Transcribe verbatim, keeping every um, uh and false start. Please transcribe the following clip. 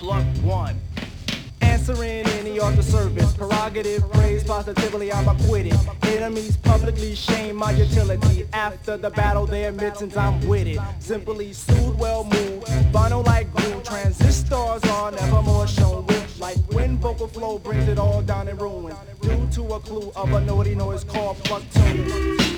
Plug one. Answering any other service, prerogative, praise positively, I'm acquitted. Enemies publicly shame my utility. After the battle, they admit since I'm with it. Simply soothe, well moved, vinyl like glue. Transistors are never more shown with. Like when vocal flow brings it all down in ruin. Due to a clue of a naughty noise called plug tuning.